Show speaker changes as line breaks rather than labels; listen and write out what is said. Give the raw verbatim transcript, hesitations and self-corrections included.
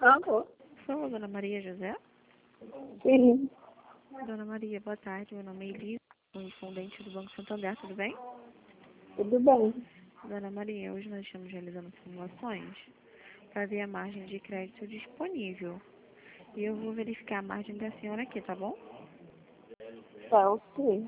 Alô?
Sou a Dona Maria José.
Sim,
Dona Maria, boa tarde. Meu nome é Elisa, correspondente do Banco Santander, tudo bem?
tudo bem.
Dona Maria, hoje nós estamos realizando simulações para ver a margem de crédito disponível. E eu vou verificar a margem da senhora aqui, tá bom?
Tá, ok.